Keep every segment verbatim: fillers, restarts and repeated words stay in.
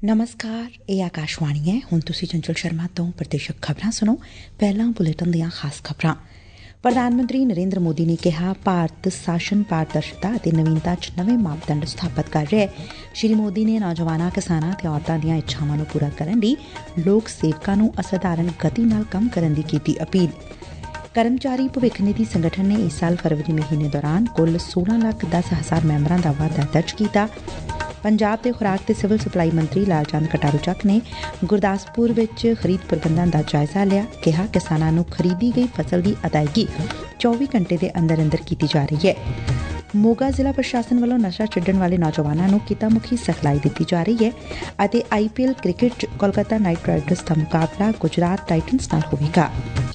ਨਮਸਕਾਰ, ਇਹ ਆਕਾਸ਼ਵਾਣੀ ਹੈ। ਹੁਣ ਤੁਸੀਂ ਚੰਚਲ ਸ਼ਰਮਾ ਤੋਂ ਪ੍ਰਦੇਸ਼ਕ ਖਬਰਾਂ ਸੁਣੋ। ਪਹਿਲਾਂ ਬੁਲੇਟਿਨ ਦੀਆਂ ਖਾਸ ਖਬਰਾਂ। ਪ੍ਰਧਾਨ ਮੰਤਰੀ ਨਰਿੰਦਰ ਮੋਦੀ ਨੇ ਕਿਹਾ, ਭਾਰਤ ਸ਼ਾਸਨ ਪਾਰਦਰਸ਼ਤਾ ਅਤੇ ਨਵੀਨਤਾ ਚ ਨਵੇਂ ਮਾਪਦੰਡ ਸਥਾਪਤ ਕਰ ਰਿਹਾ ਹੈ। ਸ਼੍ਰੀ ਮੋਦੀ ਨੇ ਨੌਜਵਾਨਾਂ, ਕਿਸਾਨਾਂ ਅਤੇ ਔਰਤਾਂ ਦੀਆਂ ਇੱਛਾਵਾਂ ਨੂੰ ਪੂਰਾ ਕਰਨ ਲਈ ਲੋਕ ਸੇਵਕਾਂ ਨੂੰ ਅਸਾਧਾਰਨ ਗਤੀ ਨਾਲ ਕੰਮ ਕਰਨ ਦੀ ਕੀਤੀ ਅਪੀਲ। ਕਰਮਚਾਰੀ ਭਵਿੱਖ ਨਿਧੀ ਸੰਗਠਨ ਨੇ ਇਸ ਸਾਲ ਫਰਵਰੀ ਮਹੀਨੇ ਦੌਰਾਨ ਕੁੱਲ ਸੋਲਾਂ ਲੱਖ ਦਸ ਹਜ਼ਾਰ ਮੈਂਬਰਾਂ ਦਾ ਵਾਧਾ ਦਰਜ ਕੀਤਾ। ਪੰਜਾਬ ਦੇ ਖੁਰਾਕ ਤੇ ਸਿਵਲ ਸਪਲਾਈ ਮੰਤਰੀ ਲਾਲ ਚੰਦ ਕਟਾਰੂ ਚੱਕ ਨੇ ਗੁਰਦਾਸਪੁਰ ਵਿੱਚ ਖਰੀਦ ਪ੍ਰਬੰਧਾਂ ਦਾ ਜਾਇਜ਼ਾ ਲਿਆ। ਕਿਹਾ, ਕਿਸਾਨਾਂ ਨੂੰ ਖਰੀਦੀ ਗਈ ਫਸਲ ਦੀ ਅਦਾਇਗੀ ਚੌਵੀ ਘੰਟੇ ਦੇ ਅੰਦਰ ਅੰਦਰ ਕੀਤੀ ਜਾ ਰਹੀ ਹੈ। ਮੋਗਾ ਜ਼ਿਲ੍ਹਾ ਪ੍ਰਸ਼ਾਸਨ ਵੱਲੋਂ ਨਸ਼ਾ ਛੱਡਣ ਵਾਲੇ ਨੌਜਵਾਨਾਂ ਨੂੰ ਕਿੱਤਾ-ਮੁਖੀ ਸਿਖਲਾਈ ਦਿੱਤੀ ਜਾ ਰਹੀ ਹੈ ਅਤੇ ਆਈ ਪੀ ਐਲ ਕ੍ਰਿਕਟ ਚ ਕੋਲਕਾਤਾ ਨਾਈਟ ਰਾਈਡਰਸ ਦਾ ਮੁਕਾਬਲਾ ਗੁਜਰਾਤ ਟਾਈਟਨਸ ਨਾਲ ਹੋਵੇਗਾ।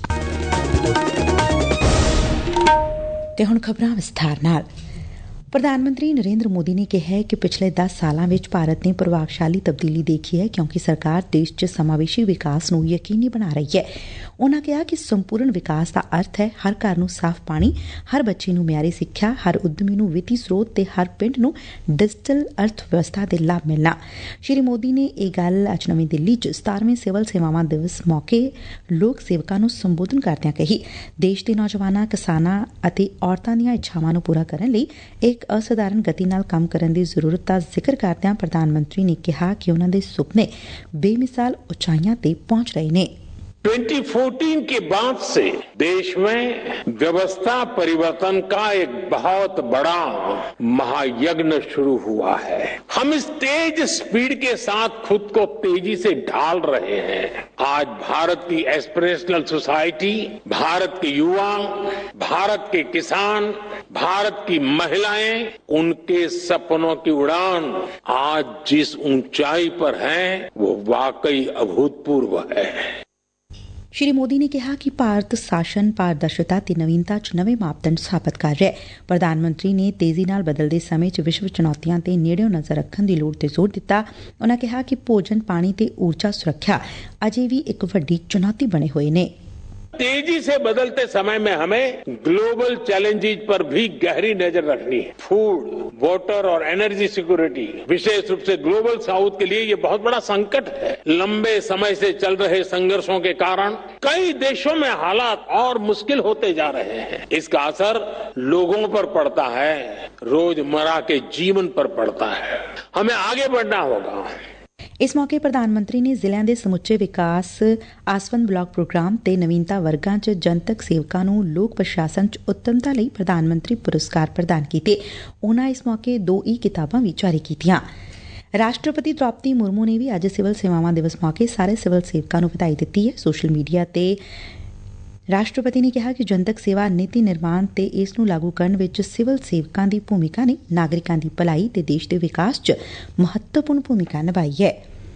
ਤੇ ਹੁਣ ਖਬਰਾਂ ਵਿਸਥਾਰ ਨਾਲ। ਪ੍ਰਧਾਨ ਮੰਤਰੀ ਨਰਿੰਦਰ ਮੋਦੀ ਨੇ ਕਿਹਾ ਕਿ ਪਿਛਲੇ ਦਸ ਸਾਲਾਂ ਵਿੱਚ ਭਾਰਤ ਨੇ ਪ੍ਰਭਾਵਸ਼ਾਲੀ ਤਬਦੀਲੀ ਦੇਖੀ ਹੈ, ਕਿਉਂਕਿ ਸਰਕਾਰ ਦੇਸ਼ ਚ ਸਮਾਵੇਸ਼ੀ ਵਿਕਾਸ ਨੂੰ ਯਕੀਨੀ ਬਣਾ ਰਹੀ ਹੈ। ਉਨ੍ਹਾਂ ਕਿਹਾ ਕਿ ਸੰਪੂਰਨ ਵਿਕਾਸ ਦਾ ਅਰਥ ਹੈ ਹਰ ਘਰ ਨੂੰ ਸਾਫ਼ ਪਾਣੀ, ਹਰ ਬੱਚੇ ਨੂੰ ਮਿਆਰੀ ਸਿੱਖਿਆ, ਹਰ ਉੱਦਮੀ ਨੂੰ ਵਿੱਤੀ ਸਰੋਤ ਤੇ ਹਰ ਪਿੰਡ ਨੂੰ ਡਿਜੀਟਲ ਅਰਥ ਵਿਵਸਥਾ ਦੇ ਲਾਭ ਮਿਲਣਾ। ਸ਼੍ਰੀ ਮੋਦੀ ਨੇ ਇਹ ਗੱਲ ਅੱਜ ਨਵੀਂ ਦਿੱਲੀ ਚ ਸਤਾਰਵੇਂ ਸਿਵਲ ਸੇਵਾਵਾਂ ਦਿਵਸ ਮੌਕੇ ਲੋਕ ਸੇਵਕਾਂ ਨੂੰ ਸੰਬੋਧਨ ਕਰਦਿਆਂ ਕਹੀ। ਦੇਸ਼ ਦੇ ਨੌਜਵਾਨਾਂ, ਕਿਸਾਨਾਂ ਅਤੇ ਔਰਤਾਂ ਦੀਆਂ ਇੱਛਾਵਾਂ ਨੂੰ ਪੂਰਾ ਕਰਨ ਲਈ ਇੱਕ ਅਸਾਧਾਰਨ ਗਤੀ ਨਾਲ ਕੰਮ ਕਰਨ ਦੀ ਜ਼ਰੂਰਤ ਦਾ ਜ਼ਿਕਰ ਕਰਦਿਆਂ ਪ੍ਰਧਾਨ ਮੰਤਰੀ ਨੇ ਕਿਹਾ ਕਿ ਉਨ੍ਹਾਂ ਦੇ ਸੁਪਨੇ ਬੇਮਿਸਾਲ ਉਚਾਈਆਂ ਤੇ ਪਹੁੰਚ ਰਹੇ ਨੇ। ट्वेंटी फोर्टीन के बाद से देश में व्यवस्था परिवर्तन का एक बहुत बड़ा महायज्ञ शुरू हुआ है। हम इस तेज स्पीड के साथ खुद को तेजी से ढाल रहे हैं। आज भारत की एस्पिरेशनल सोसाइटी, भारत के युवा, भारत के किसान, भारत की महिलाएं, उनके सपनों की उड़ान आज जिस ऊंचाई पर है वो वाकई अभूतपूर्व है। ਸ਼੍ਰੀ ਮੋਦੀ ਨੇ ਕਿਹਾ ਕਿ ਭਾਰਤ ਸ਼ਾਸਨ ਪਾਰਦਰਸ਼ਤਾ ਤੇ ਨਵੀਨਤਾ ਚ ਨਵੇਂ ਮਾਪਦੰਡ ਸਥਾਪਤ ਕਰ ਰਿਹਾ ਹੈ। ਪ੍ਰਧਾਨ ਮੰਤਰੀ ਨੇ ਤੇਜ਼ੀ ਨਾਲ ਬਦਲਦੇ ਸਮੇਂ ਚ ਵਿਸ਼ਵ ਚੁਣੌਤੀਆਂ ਤੇ ਨੇੜਿਓਂ ਨਜ਼ਰ ਰੱਖਣ ਦੀ ਲੋੜ ਤੇ ਜ਼ੋਰ ਦਿੱਤਾ। ਉਨ੍ਹਾਂ ਕਿਹਾ ਕਿ ਭੋਜਨ, ਪਾਣੀ ਤੇ ਊਰਜਾ ਸੁਰੱਖਿਆ ਅਜੇ ਵੀ ਇੱਕ ਵੱਡੀ ਚੁਣੌਤੀ ਬਣੇ ਹੋਏ ਨੇ। तेजी से बदलते समय में हमें ग्लोबल चैलेंजेस पर भी गहरी नजर रखनी है। फूड, वाटर और एनर्जी सिक्योरिटी, विशेष रूप से ग्लोबल साउथ के लिए ये बहुत बड़ा संकट है। लंबे समय से चल रहे संघर्षों के कारण कई देशों में हालात और मुश्किल होते जा रहे हैं। इसका असर लोगों पर पड़ता है, रोजमर्रा के जीवन पर पड़ता है। हमें आगे बढ़ना होगा। ਇਸ ਮੌਕੇ ਪ੍ਰਧਾਨ ਮੰਤਰੀ ਨੇ ਜ਼ਿਲ੍ਹਿਆਂ ਦੇ ਸਮੁੱਚੇ ਵਿਕਾਸ, ਆਸਵੰਦ ਬਲਾਕ ਪ੍ਰੋਗਰਾਮ ਤੇ ਨਵੀਨਤਾ ਵਰਗਾਂ ਚ ਜਨਤਕ ਸੇਵਕਾਂ ਨੂੰ ਲੋਕ ਪ੍ਰਸ਼ਾਸਨ ਚ ਉੱਤਮਤਾ ਲਈ ਪ੍ਰਧਾਨ ਮੰਤਰੀ ਪੁਰਸਕਾਰ ਪ੍ਰਦਾਨ ਕੀਤੇ। ਉਨ੍ਹਾਂ ਇਸ ਮੌਕੇ ਦੋ ਈ ਕਿਤਾਬਾਂ ਵੀ ਜਾਰੀ ਕੀਤੀਆਂ। ਰਾਸ਼ਟਰਪਤੀ ਦ੍ਰੌਪਦੀ ਮੁਰਮੂ ਨੇ ਵੀ ਅੱਜ ਸਿਵਲ ਸੇਵਾਵਾਂ ਦਿਵਸ ਮੌਕੇ ਸਾਰੇ ਸਿਵਲ ਸੇਵਕਾਂ ਨੂੰ ਵਧਾਈ ਦਿੱਤੀ ਹੈ। ਸੋਸ਼ਲ ਮੀਡੀਆ ਤੇ ਰਾਸ਼ਟਰਪਤੀ ਨੇ ਕਿਹਾ ਕਿ ਜਨਤਕ ਸੇਵਾ ਨੀਤੀ ਨਿਰਮਾਣ ਤੇ ਇਸ ਨੂੰ ਲਾਗੂ ਕਰਨ ਵਿੱਚ ਸਿਵਲ ਸੇਵਕਾਂ ਦੀ ਭੂਮਿਕਾ ਨੇ ਨਾਗਰਿਕਾਂ ਦੀ ਭਲਾਈ ਤੇ ਦੇਸ਼ ਦੇ ਵਿਕਾਸ ਚ ਮਹੱਤਵਪੂਰਨ ਭੂਮਿਕਾ ਨਿਭਾਈ ਹੈ।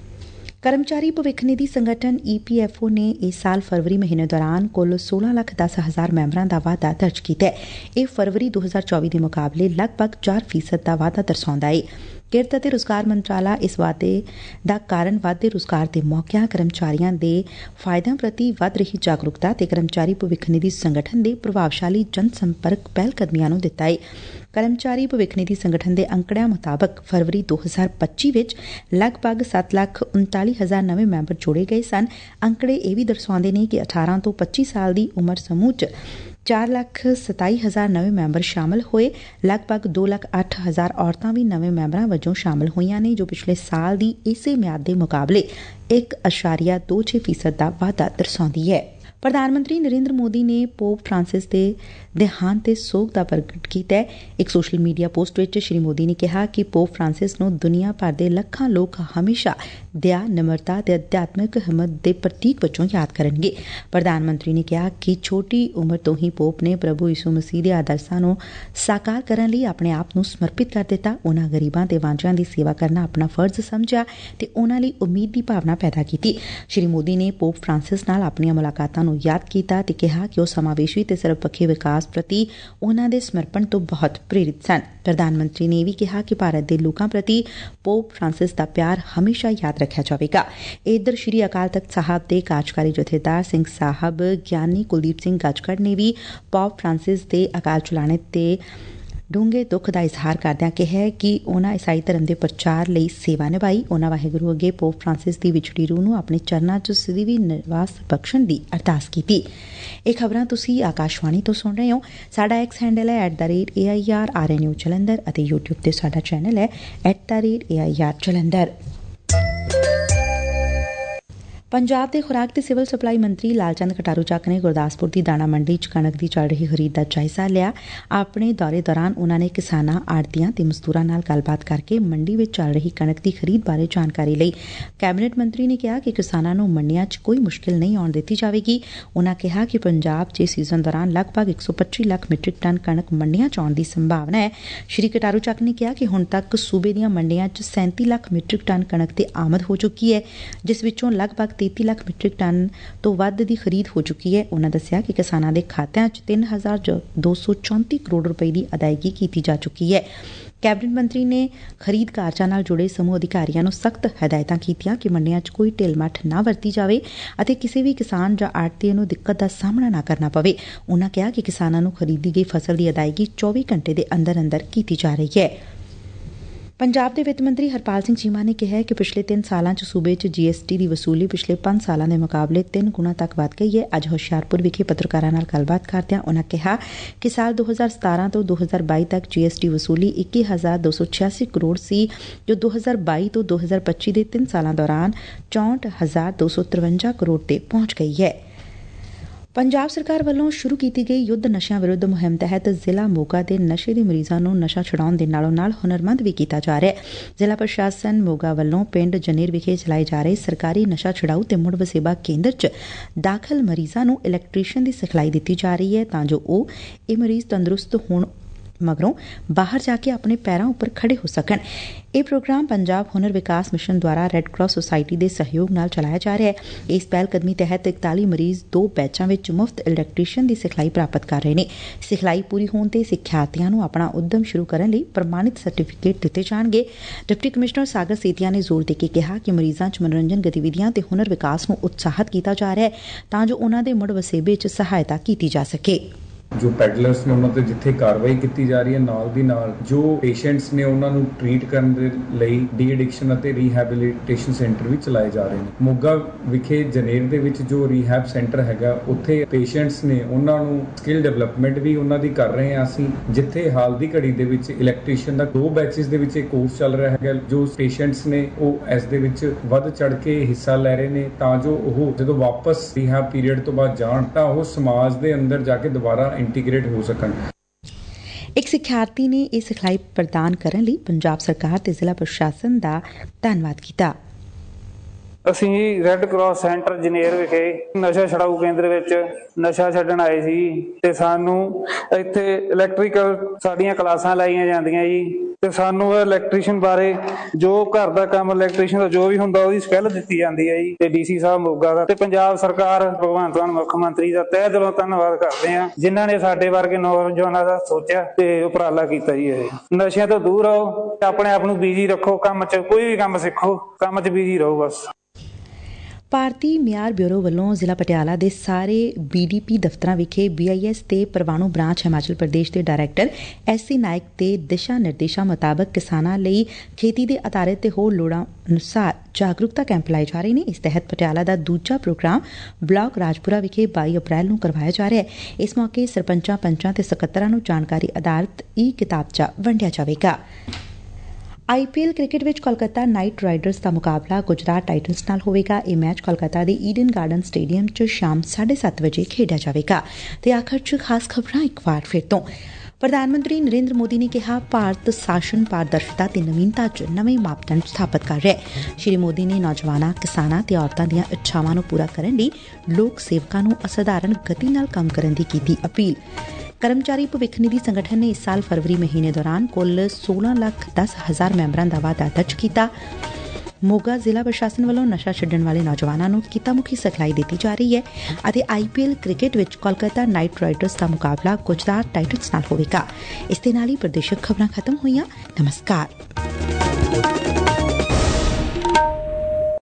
ਕਰਮਚਾਰੀ ਭਵਿੱਖ ਨਿਧੀ ਸੰਗਠਨ ਈ ਪੀ ਐਫ ਓ ਨੇ ਇਸ ਸਾਲ ਫਰਵਰੀ ਮਹੀਨੇ ਦੌਰਾਨ ਕੁੱਲ ਸੋਲਾਂ ਲੱਖ ਦਸ ਹਜ਼ਾਰ ਮੈਂਬਰਾਂ ਦਾ ਵਾਧਾ ਦਰਜ ਕੀਤਾ ਹੈ। ਇਹ ਫਰਵਰੀ ਦੋ ਹਜ਼ਾਰ ਚੌਵੀ ਦੇ ਮੁਕਾਬਲੇ ਲਗਭਗ ਚਾਰ ਫੀਸਦ ਦਾ ਵਾਧਾ ਦਰਸਾਉਂਦਾ ਹੈ। ਕਿਰਤ ਅਤੇ ਰੁਜ਼ਗਾਰ ਮੰਤਰਾਲਾ ਇਸ ਵਾਧੇ ਦਾ ਕਾਰਨ ਵਾਧੇ ਰੁਜ਼ਗਾਰ ਦੇ ਮੌਕਿਆਂ, ਕਰਮਚਾਰੀਆਂ ਦੇ ਫਾਇਦਿਆਂ ਪ੍ਰਤੀ ਵੱਧ ਰਹੀ ਜਾਗਰੂਕਤਾ ਤੇ ਕਰਮਚਾਰੀ ਭਵਿੱਖ ਨਿਧੀ ਸੰਗਠਨ ਦੇ ਪ੍ਰਭਾਵਸ਼ਾਲੀ ਜਨ ਸੰਪਰਕ ਪਹਿਲਕਦਮੀਆਂ ਨੂੰ ਦਿੱਤਾ ਹੈ। ਕਰਮਚਾਰੀ ਭਵਿੱਖ ਨਿਧੀ ਸੰਗਠਨ ਦੇ ਅੰਕੜਿਆਂ ਮੁਤਾਬਕ ਫਰਵਰੀ ਦੋ ਹਜ਼ਾਰ ਪੱਚੀ ਵਿੱਚ ਲਗਭਗ ਸੱਤ ਲੱਖ ਉਨਤਾਲੀ ਹਜ਼ਾਰ ਨਵੇਂ ਮੈਂਬਰ ਜੋੜੇ ਗਏ ਸਨ। ਅੰਕੜੇ ਇਹ ਵੀ ਦਰਸਾਉਂਦੇ ਨੇ ਕਿ ਅਠਾਰਾਂ ਤੋਂ ਪੱਚੀ ਸਾਲ ਦੀ ਉਮਰ ਸਮੂਹ ਚ ਚਾਰ ਲੱਖ ਸਤਾਈ ਹਜ਼ਾਰ ਨਵੇਂ ਮੈਂਬਰ ਸ਼ਾਮਲ ਹੋਏ। ਲਗਭਗ ਦੋ ਲੱਖ ਅੱਠ ਹਜ਼ਾਰ ਔਰਤਾਂ ਵੀ ਨਵੇਂ ਮੈਂਬਰਾਂ ਵਜੋਂ ਸ਼ਾਮਲ ਹੋਈਆਂ ਨੇ, ਜੋ ਪਿਛਲੇ ਸਾਲ ਦੀ ਇਸੇ ਮਿਆਦ ਦੇ ਮੁਕਾਬਲੇ ਇੱਕ ਅਸ਼ਾਰੀਆ ਦੋ ਛੇ ਫੀਸਦ ਦਾ ਵਾਧਾ ਦਰਸਾਉਂਦੀ ਹੈ। ਪ੍ਰਧਾਨ ਮੰਤਰੀ ਨਰਿੰਦਰ ਮੋਦੀ ਨੇ ਪੋਪ ਫਰਾਂਸਿਸ ਦੇ ਦੇਹਾਂਤ ਤੇ ਸੋਗ ਦਾ ਪ੍ਰਗਟ ਕੀਤਾ ਹੈ। ਇੱਕ ਸੋਸ਼ਲ ਮੀਡੀਆ ਪੋਸਟ ਵਿੱਚ ਸ਼੍ਰੀ ਮੋਦੀ ਨੇ ਕਿਹਾ ਕਿ ਪੋਪ ਫਰਾਂਸਿਸ ਨੂੰ ਦੁਨੀਆ ਭਰ ਦੇ ਲੱਖਾਂ ਲੋਕ ਹਮੇਸ਼ਾ ਦਇਆ, ਨਿਮਰਤਾ ਤੇ ਅਧਿਆਤਮਿਕ ਹਿੰਮਤ ਦੇ ਪ੍ਰਤੀਕ ਵਜੋਂ ਯਾਦ ਕਰਨਗੇ। ਪ੍ਰਧਾਨ ਮੰਤਰੀ ਨੇ ਕਿਹਾ ਕਿ ਛੋਟੀ ਉਮਰ ਤੋਂ ਹੀ ਪੋਪ ਨੇ ਪ੍ਰਭੂ ਯਿਸੂ ਮਸੀਹ ਦੇ ਆਦਰਸ਼ਾਂ ਨੂੰ ਸਾਕਾਰ ਕਰਨ ਲਈ ਆਪਣੇ ਆਪ ਨੂੰ ਸਮਰਪਿਤ ਕਰ ਦਿੱਤਾ। ਉਨ੍ਹਾਂ ਗਰੀਬਾਂ ਤੇ ਵਾਂਝਿਆਂ ਦੀ ਸੇਵਾ ਕਰਨਾ ਆਪਣਾ ਫਰਜ਼ ਸਮਝਿਆ ਤੇ ਉਨ੍ਹਾਂ ਲਈ ਉਮੀਦ ਦੀ ਭਾਵਨਾ ਪੈਦਾ ਕੀਤੀ। ਸ਼੍ਰੀ ਮੋਦੀ ਨੇ ਪੋਪ ਫਰਾਂਸਿਸ ਨਾਲ ਆਪਣੀਆਂ ਮੁਲਾਕਾਤਾਂ ਨੂੰ ਯਾਦ ਕੀਤਾ ਤੇ ਕਿਹਾ ਕਿ ਉਹ ਸਮਾਵੇਸ਼ੀ ਤੇ ਸਰਬਪੱਖੀ ਵਿਕਾਸ ਪ੍ਰਤੀ ਉਨ੍ਹਾਂ ਦੇ ਸਮਰਪਣ ਤੋਂ ਬਹੁਤ ਪ੍ਰੇਰਿਤ ਸਨ। ਪ੍ਰਧਾਨ ਮੰਤਰੀ ਨੇ ਇਹ ਵੀ ਕਿਹਾ ਕਿ ਭਾਰਤ ਦੇ ਲੋਕਾਂ ਪ੍ਰਤੀ ਪੋਪ ਫਰਾਂਸਿਸ ਦਾ ਪਿਆਰ ਹਮੇਸ਼ਾ ਯਾਦ ਰੱਖਿਆ ਜਾਵੇਗਾ। ਇਧਰ ਸ਼੍ਰੀ ਅਕਾਲ ਤਖ਼ਤ ਸਾਹਿਬ ਦੇ ਕਾਰਜਕਾਰੀ ਜਥੇਦਾਰ ਸਿੰਘ ਸਾਹਿਬ ਗਿਆਨੀ ਕੁਲਦੀਪ ਸਿੰਘ ਗਾਜਕੜ ਨੇ ਵੀ ਪੋਪ ਫਰਾਂਸਿਸ ਦੇ ਅਕਾਲ ਚਲਾਣੇ ਤੇ ਡੂੰਘੇ ਦੁੱਖ ਦਾ ਇਜ਼ਹਾਰ ਕਰਦਿਆਂ ਕਿਹਾ ਕਿ ਉਨ੍ਹਾਂ ਈਸਾਈ ਧਰਮ ਦੇ ਪ੍ਰਚਾਰ ਲਈ ਸੇਵਾ ਨਿਭਾਈ। ਉਨ੍ਹਾਂ ਵਾਹਿਗੁਰੂ ਅੱਗੇ ਪੋਪ ਫਰਾਂਸਿਸ ਦੀ ਵਿਛੜੀ ਰੂਹ ਨੂੰ ਆਪਣੇ ਚਰਨਾਂ 'ਚ ਸਦੀਵੀ ਨਿਵਾਸ ਬਖਸ਼ਣ ਦੀ ਅਰਦਾਸ ਕੀਤੀ। ਇਹ ਖਬਰਾਂ ਤੁਸੀਂ ਆਕਾਸ਼ਵਾਣੀ ਤੋਂ ਸੁਣ ਰਹੇ ਹੋ। ਸਾਡਾ ਐਕਸ ਹੈਂਡਲ ਹੈ at the rate A I R R N U Jalandhar ਅਤੇ ਯੂਟਿਊਬ ਤੇ ਸਾਡਾ ਚੈਨਲ ਹੈ at the rate A I R Jalandhar. Punjab ਦੇ ਖੁਰਾਕ ਤੇ ਸਿਵਲ ਸਪਲਾਈ ਮੰਤਰੀ ਲਾਲਚੰਦ ਕਟਾਰੂ ਚੱਕ ਨੇ ਗੁਰਦਾਸਪੁਰ ਦੀ ਦਾਣਾ ਮੰਡੀ 'ਚ ਕਣਕ ਦੀ ਚੱਲ ਰਹੀ ਖਰੀਦ ਦਾ ਜਾਇਜ਼ਾ ਲਿਆ। ਆਪਣੇ ਦੌਰੇ ਦੌਰਾਨ ਉਨ੍ਹਾਂ ਨੇ ਕਿਸਾਨਾਂ, ਆੜ੍ਹਤੀਆਂ ਤੇ ਮਜ਼ਦੂਰਾਂ ਨਾਲ ਗੱਲਬਾਤ ਕਰਕੇ ਮੰਡੀ ਵਿੱਚ ਚੱਲ ਰਹੀ ਕਣਕ ਦੀ ਖਰੀਦ ਬਾਰੇ ਜਾਣਕਾਰੀ ਲਈ। ਕੈਬਨਿਟ ਮੰਤਰੀ ਨੇ ਕਿਹਾ ਕਿ ਕਿਸਾਨਾਂ ਨੂੰ ਮੰਡੀਆਂ 'ਚ ਕੋਈ ਮੁਸ਼ਕਿਲ ਨਹੀਂ ਆਉਣ ਦਿੱਤੀ ਜਾਵੇਗੀ। ਉਨ੍ਹਾਂ ਕਿਹਾ ਕਿ ਪੰਜਾਬ 'ਚ ਇਸ ਸੀਜ਼ਨ ਦੌਰਾਨ ਲਗਭਗ ਇੱਕ ਸੌ ਪੱਚੀ ਲੱਖ ਮੀਟ੍ਰਿਕ ਟਨ ਕਣਕ ਮੰਡੀਆਂ 'ਚ ਆਉਣ ਦੀ ਸੰਭਾਵਨਾ ਹੈ। ਸ਼੍ਰੀ ਕਟਾਰੂ ਚੱਕ ਨੇ ਕਿਹਾ ਕਿ ਹੁਣ ਤੱਕ ਸੂਬੇ ਦੀਆਂ ਮੰਡੀਆਂ 'ਚ ਸੈਂਤੀ ਲੱਖ ਮੀਟ੍ਰਿਕ ਟਨ ਕਣਕ ਤੇ ਆਮਦ ਹੋ ਚੁੱਕੀ ਹੈ, ਜਿਸ ਵਿੱਚੋਂ ਲਗਭਗ ਤੇਤੀ ਲੱਖ ਮੀਟ੍ਰਿਕ ਟਨ ਤੋਂ ਵੱਧ ਦੀ ਖਰੀਦ ਹੋ ਚੁੱਕੀ ਹੈ। ਉਨ੍ਹਾਂ ਦੱਸਿਆ ਕਿ ਕਿਸਾਨਾਂ ਦੇ ਖਾਤਿਆਂ 'ਚ ਤਿੰਨ ਹਜ਼ਾਰ ਦੋ ਸੌ ਚੌਂਤੀ ਕਰੋੜ ਰੁਪਏ ਦੀ ਅਦਾਇਗੀ ਕੀਤੀ ਜਾ ਚੁੱਕੀ ਹੈ। ਕੈਬਨਿਟ ਮੰਤਰੀ ਨੇ ਖਰੀਦ ਕਾਰਜਾਂ ਨਾਲ ਜੁੜੇ ਸਮੂਹ ਅਧਿਕਾਰੀਆਂ ਨੂੰ ਸਖਤ ਹਦਾਇਤਾਂ ਕੀਤੀਆਂ ਕਿ ਮੰਡੀਆਂ 'ਚ ਕੋਈ ਢਿੱਲ ਮੱਠ ਨਾ ਵਰਤੀ ਜਾਵੇ ਅਤੇ ਕਿਸੇ ਵੀ ਕਿਸਾਨ ਜਾਂ ਆੜ੍ਹਤੀਏ ਨੂੰ ਦਿੱਕਤ ਦਾ ਸਾਹਮਣਾ ਨਾ ਕਰਨਾ ਪਵੇ। ਉਨ੍ਹਾਂ ਕਿਹਾ ਕਿ ਕਿਸਾਨਾਂ ਨੂੰ ਖਰੀਦੀ ਗਈ ਫਸਲ ਦੀ ਅਦਾਇਗੀ ਚੌਵੀ ਘੰਟੇ ਦੇ ਅੰਦਰ ਅੰਦਰ ਕੀਤੀ ਜਾ ਰਹੀ ਹੈ। ਪੰਜਾਬ ਦੇ ਵਿੱਤ ਮੰਤਰੀ ਹਰਪਾਲ ਸਿੰਘ ਚੀਮਾ ਨੇ ਕਿਹਾ ਕਿ ਪਿਛਲੇ ਤਿੰਨ ਸਾਲਾਂ 'ਚ ਸੂਬੇ 'ਚ ਜੀ ਐਸ ਟੀ ਦੀ ਵਸੂਲੀ ਪਿਛਲੇ ਪੰਜ ਸਾਲਾਂ ਦੇ ਮੁਕਾਬਲੇ ਤਿੰਨ ਗੁਣਾ ਤੱਕ ਵੱਧ ਗਈ ਹੈ। ਅੱਜ ਹੁਸ਼ਿਆਰਪੁਰ ਵਿਖੇ ਪੱਤਰਕਾਰਾਂ ਨਾਲ ਗੱਲਬਾਤ ਕਰਦਿਆਂ ਉਨ੍ਹਾਂ ਕਿਹਾ ਕਿ ਸਾਲ ਦੋ ਹਜ਼ਾਰ ਸਤਾਰਾਂ ਤੋਂ ਦੋ ਹਜ਼ਾਰ ਬਾਈ ਤੱਕ ਜੀ ਐਸ ਟੀ ਵਸੂਲੀ ਇੱਕੀ ਹਜ਼ਾਰ ਦੋ ਸੌ ਛਿਆਸੀ ਕਰੋੜ ਸੀ, ਜੋ ਦੋ ਹਜ਼ਾਰ ਬਾਈ ਤੋਂ ਦੋ ਹਜ਼ਾਰ ਪੱਚੀ ਦੇ ਤਿੰਨ ਸਾਲਾਂ ਦੌਰਾਨ ਚੌਂਹਠ ਹਜ਼ਾਰ ਦੋ ਸੌ ਤਰਵੰਜਾ ਕਰੋੜ ਤੇ ਪਹੁੰਚ ਗਈ ਹੈ। ਪੰਜਾਬ ਸਰਕਾਰ ਵੱਲੋਂ ਸ਼ੁਰੂ ਕੀਤੀ ਗਈ ਯੁੱਧ ਨਸ਼ਿਆਂ ਵਿਰੁੱਧ ਮੁਹਿੰਮ ਤਹਿਤ ਜ਼ਿਲ੍ਹਾ ਮੋਗਾ ਦੇ ਨਸ਼ੇ ਦੇ ਮਰੀਜ਼ਾਂ ਨੂੰ ਨਸ਼ਾ ਛੁਡਾਉਣ ਦੇ ਨਾਲੋਂ ਨਾਲ ਹੁਨਰਮੰਦ ਵੀ ਕੀਤਾ ਜਾ ਰਿਹਾ ਹੈ। ਜ਼ਿਲ੍ਹਾ ਪ੍ਰਸ਼ਾਸਨ ਮੋਗਾ ਵੱਲੋਂ ਪਿੰਡ ਜਨੇਰ ਵਿਖੇ ਚਲਾਏ ਜਾ ਰਹੇ ਸਰਕਾਰੀ ਨਸ਼ਾ ਛੁਡਾਊ ਤੇ ਮੁੜ ਵਸੇਬਾ ਕੇਂਦਰ 'ਚ ਦਾਖਲ ਮਰੀਜ਼ਾਂ ਨੂੰ ਇਲੈਕਟ੍ਰੀਸ਼ੀਅਨ ਦੀ ਸਿਖਲਾਈ ਦਿੱਤੀ ਜਾ ਰਹੀ ਹੈ ਤਾਂ ਜੋ ਉਹ ਇਹ ਮਰੀਜ਼ ਤੰਦਰੁਸਤ ਹੋਣ ਮਗਰੋਂ ਬਾਹਰ ਜਾ ਕੇ ਆਪਣੇ ਪੈਰਾਂ ਉੱਪਰ ਖੜੇ ਹੋ ਸਕਣ। ਇਹ ਪ੍ਰੋਗਰਾਮ ਪੰਜਾਬ ਹੁਨਰ ਵਿਕਾਸ ਮਿਸ਼ਨ ਦੁਆਰਾ ਰੈੱਡ ਕਰਾਸ ਸੁਸਾਇਟੀ ਦੇ ਸਹਿਯੋਗ ਨਾਲ ਚਲਾਇਆ ਜਾ ਰਿਹਾ ਹੈ। ਇਸ ਪਹਿਲ ਕਦਮੀ ਤਹਿਤ ਇਕਤਾਲੀ ਮਰੀਜ਼ ਦੋ ਬੈਚਾਂ ਵਿੱਚ ਮੁਫਤ ਇਲੈਕਟ੍ਰੀਸ਼ੀਅਨ ਦੀ ਸਿਖਲਾਈ ਪ੍ਰਾਪਤ ਕਰ ਰਹੇ ਨੇ। ਸਿਖਲਾਈ ਪੂਰੀ ਹੋਣ ਤੇ ਸਿੱਖਿਆਰਥੀਆਂ ਨੂੰ ਆਪਣਾ ਉਦਮ ਸ਼ੁਰੂ ਕਰਨ ਲਈ ਪ੍ਰਮਾਣਿਤ ਸਰਟੀਫਿਕੇਟ ਦਿੱਤੇ ਜਾਣਗੇ। ਡਿਪਟੀ ਕਮਿਸ਼ਨਰ ਸਾਗਰ ਸੇਤੀਆ ਨੇ ਜ਼ੋਰ ਦੇ ਕੇ ਕਿਹਾ ਕਿ ਮਰੀਜ਼ਾਂ 'ਚ ਮਨੋਰੰਜਨ ਗਤੀਵਿਧੀਆਂ ਤੇ ਹੁਨਰ ਵਿਕਾਸ ਨੂੰ ਉਤਸ਼ਾਹਿਤ ਕੀਤਾ ਜਾ ਰਿਹਾ ਹੈ ਤਾਂ ਜੋ ਉਨ੍ਹਾਂ ਦੇ ਮੁੜ ਵਸੇਬੇ 'ਚ ਸਹਾਇਤਾ ਕੀਤੀ ਜਾ ਸਕੇ। ਜੋ ਪੈਡਲਰਸ ਨੇ ਉਹਨਾਂ ਤੇ ਜਿੱਥੇ ਕਾਰਵਾਈ ਕੀਤੀ ਜਾ ਰਹੀ ਹੈ, ਨਾਲ ਦੀ ਨਾਲ ਜੋ ਪੇਸ਼ੈਂਟਸ ਨੇ ਉਹਨਾਂ ਨੂੰ ਟ੍ਰੀਟ ਕਰਨ ਦੇ ਲਈ ਡੀ ਐਡਿਕਸ਼ਨ ਅਤੇ ਰੀਹੈਬਿਲਿਟੇਸ਼ਨ ਸੈਂਟਰ ਵੀ ਚਲਾਏ ਜਾ ਰਹੇ ਨੇ। ਮੋਗਾ ਵਿਖੇ ਜਨੇਰ ਦੇ ਵਿੱਚ ਜੋ ਰੀਹੈਬ ਸੈਂਟਰ ਹੈਗਾ, ਉੱਥੇ ਪੇਸ਼ੈਂਟਸ ਨੇ ਉਹਨਾਂ ਨੂੰ ਸਕਿੱਲ ਡਿਵੈਲਪਮੈਂਟ ਵੀ ਉਹਨਾਂ ਦੀ ਕਰ ਰਹੇ ਹਾਂ ਅਸੀਂ, ਜਿੱਥੇ ਹਾਲ ਦੀ ਘੜੀ ਦੇ ਵਿੱਚ ਇਲੈਕਟ੍ਰੀਸ਼ੀਅਨ ਦਾ ਦੋ ਬੈਚਸ ਦੇ ਵਿੱਚ ਇਹ ਕੋਰਸ ਚੱਲ ਰਿਹਾ ਹੈਗਾ। ਜੋ ਪੇਸ਼ੈਂਟਸ ਨੇ ਉਹ ਇਸ ਦੇ ਵਿੱਚ ਵੱਧ ਚੜ ਕੇ ਹਿੱਸਾ ਲੈ ਰਹੇ ਨੇ ਤਾਂ ਜੋ ਉਹ ਜਦੋਂ ਵਾਪਸ ਰੀਹੈਬ ਪੀਰੀਅਡ ਤੋਂ ਬਾਅਦ ਜਾਣ ਤਾਂ ਉਹ ਸਮਾਜ ਦੇ ਅੰਦਰ ਜਾ ਕੇ ਦੁਬਾਰਾ ਇੰਟੀਗ੍ਰੇਟ ਹੋ ਸਕਣ। ਇੱਕ ਸਿੱਖਿਆਰਥੀ ਨੇ ਇਹ ਸਿਖਲਾਈ ਪ੍ਰਦਾਨ ਕਰਨ ਲਈ ਪੰਜਾਬ ਸਰਕਾਰ ਤੇ ਜ਼ਿਲ੍ਹਾ ਪ੍ਰਸ਼ਾਸਨ ਦਾ ਧੰਨਵਾਦ ਕੀਤਾ। ਅਸੀਂ ਰੈੱਡ ਕਰਾਸ ਸੈਂਟਰ ਜਨੇਰ ਵਿਖੇ ਨਸ਼ਾ ਛਡਾਊ ਕੇਂਦਰ ਵਿੱਚ ਨਸ਼ਾ ਛੱਡਣ ਆਏ ਸੀ ਤੇ ਸਾਨੂੰ ਇੱਥੇ ਇਲੈਕਟ੍ਰੀਕਲ ਸਾਡੀਆਂ ਕਲਾਸਾਂ ਲਾਈਆਂ ਜਾਂਦੀਆਂ ਜੀ ਤੇ ਸਾਨੂੰ ਇਲੈਕਟ੍ਰੀਸ਼ੀਅਨ ਬਾਰੇ ਜੋ ਘਰ ਦਾ ਕੰਮ ਇਲੈਕਟ੍ਰੀਸ਼ੀਅਨ ਦਾ ਜੋ ਵੀ ਹੁੰਦਾ ਉਹਦੀ ਸਕਿੱਲ ਦਿੱਤੀ ਜਾਂਦੀ ਹੈ ਜੀ। ਤੇ ਡੀਸੀ ਸਾਹਿਬ ਮੋਗਾ ਦਾ ਤੇ ਪੰਜਾਬ ਸਰਕਾਰ ਭਗਵੰਤ ਮਾਨ ਮੁੱਖ ਮੰਤਰੀ ਦਾ ਤਹਿ ਦਿਲੋਂ ਧੰਨਵਾਦ ਕਰਦੇ ਹਾਂ, ਜਿਨ੍ਹਾਂ ਨੇ ਸਾਡੇ ਵਰਗੇ ਨੌਜਵਾਨਾਂ ਦਾ ਸੋਚਿਆ ਤੇ ਉਪਰਾਲਾ ਕੀਤਾ ਜੀ। ਇਹ ਨਸ਼ਿਆਂ ਤੋਂ ਦੂਰ ਰਹੋ, ਆਪਣੇ ਆਪ ਨੂੰ ਬਿਜ਼ੀ ਰੱਖੋ, ਕੰਮ 'ਚ ਕੋਈ ਵੀ ਕੰਮ ਸਿੱਖੋ, ਕੰਮ 'ਚ ਬਿਜ਼ੀ ਰਹੋ ਬਸ। ਭਾਰਤੀ ਮਿਆਰ ਬਿਊਰੋ ਵੱਲੋਂ ਜ਼ਿਲ੍ਹਾ ਪਟਿਆਲਾ ਦੇ ਸਾਰੇ ਬੀ ਡੀ ਪੀ ਦਫ਼ਤਰਾਂ ਵਿਖੇ ਬੀ ਆਈ ਐਸ ਤੇ ਪਰਵਾਣੂ ਬ੍ਰਾਂਚ ਹਿਮਾਚਲ ਪ੍ਰਦੇਸ਼ ਦੇ ਡਾਇਰੈਕਟਰ ਐਸ ਸੀ ਨਾਇਕ ਦੇ ਦਿਸ਼ਾ ਨਿਰਦੇਸ਼ਾਂ ਮੁਤਾਬਕ ਕਿਸਾਨਾਂ ਲਈ ਖੇਤੀ ਦੇ ਆਧਾਰਿਤ ਤੇ ਹੋਰ ਲੋੜਾਂ ਅਨੁਸਾਰ ਜਾਗਰੂਕਤਾ ਕੈਂਪ ਲਾਏ ਜਾ ਰਹੇ ਨੇ। ਇਸ ਤਹਿਤ ਪਟਿਆਲਾ ਦਾ ਦੂਜਾ ਪ੍ਰੋਗਰਾਮ ਬਲਾਕ ਰਾਜਪੁਰਾ ਵਿਖੇ ਬਾਈ ਅਪ੍ਰੈਲ ਨੂੰ ਕਰਵਾਇਆ ਜਾ ਰਿਹਾ ਹੈ। ਇਸ ਮੌਕੇ ਸਰਪੰਚਾਂ, ਪੰਚਾਂ ਤੇ ਸਕੱਤਰਾਂ ਨੂੰ ਜਾਣਕਾਰੀ ਆਧਾਰਿਤ ਈ ਕਿਤਾਬਚਾ ਵੰਡਿਆ ਜਾਵੇਗਾ। ਆਈ ਪੀ ਐਲ ਕ੍ਰਿਕਟ ਵਿੱਚ ਕੋਲਕਾਤਾ ਨਾਈਟ ਰਾਈਡਰਸ ਦਾ ਮੁਕਾਬਲਾ ਗੁਜਰਾਤ ਟਾਈਟਨਸ ਨਾਲ ਹੋਵੇਗਾ। ਇਹ ਮੈਚ ਕੋਲਕਾਤਾ ਦੇ ਈਡਨ ਗਾਰਡਨ ਸਟੇਡੀਅਮ 'ਚ ਸ਼ਾਮ ਸਾਢੇ ਸੱਤ ਵਜੇ ਖੇਡਿਆ ਜਾਵੇਗਾ। ਤੇ ਆਖਰ 'ਚ ਖਾਸ ਖਬਰਾਂ ਇੱਕ ਵਾਰ ਫਿਰ ਤੋਂ। ਪ੍ਰਧਾਨ ਮੰਤਰੀ ਨਰਿੰਦਰ ਮੋਦੀ ਨੇ ਕਿਹਾ ਭਾਰਤ ਸ਼ਾਸਨ ਪਾਰਦਰਸ਼ਤਾ ਤੇ ਨਵੀਨਤਾ 'ਚ ਨਵੇਂ ਮਾਪਦੰਡ ਸਥਾਪਿਤ ਕਰ ਰਿਹਾ ਹੈ। ਸ਼੍ਰੀ ਮੋਦੀ ਨੇ ਨੌਜਵਾਨਾਂ, ਕਿਸਾਨਾਂ ਤੇ ਔਰਤਾਂ ਦੀਆਂ ਇੱਛਾਵਾਂ ਨੂੰ ਪੂਰਾ ਕਰਨ ਲਈ ਲੋਕ ਸੇਵਕਾਂ ਨੂੰ ਅਸਾਧਾਰਨ ਗਤੀ ਨਾਲ ਕੰਮ ਕਰਨ ਦੀ ਕੀਤੀ ਅਪੀਲ। ਕਰਮਚਾਰੀ ਭਵਿੱਖ ਨਿਧੀ ਸੰਗਠਨ ਨੇ ਇਸ ਸਾਲ ਫਰਵਰੀ ਮਹੀਨੇ ਦੌਰਾਨ ਕੁੱਲ ਸੋਲਾਂ ਲੱਖ ਦਸ ਹਜ਼ਾਰ ਮੈਂਬਰਾਂ ਦਾ ਵਾਧਾ ਦਰਜ ਕੀਤਾ। ਮੋਗਾ ਜ਼ਿਲ੍ਹਾ ਪ੍ਰਸ਼ਾਸਨ ਵੱਲੋਂ ਨਸ਼ਾ ਛੱਡਣ ਵਾਲੇ ਨੌਜਵਾਨਾਂ ਨੂੰ ਕਿੱਤਾਮੁਖੀ ਸਿਖਲਾਈ ਦਿੱਤੀ ਜਾ ਰਹੀ ਹੈ ਅਤੇ ਆਈ ਪੀ ਐਲ ਕ੍ਰਿਕਟ ਵਿੱਚ ਕੋਲਕਾਤਾ ਨਾਈਟ ਰਾਈਡਰਸ ਦਾ ਮੁਕਾਬਲਾ ਗੁਜਰਾਤ ਟਾਈਟਨਸ ਨਾਲ ਹੋਵੇਗਾ। ਇਸ ਦੇ ਨਾਲ ਹੀ ਪ੍ਰਦੇਸ਼ਕ ਖਬਰਾਂ ਖਤਮ ਹੋਈਆਂ। ਨਮਸਕਾਰ।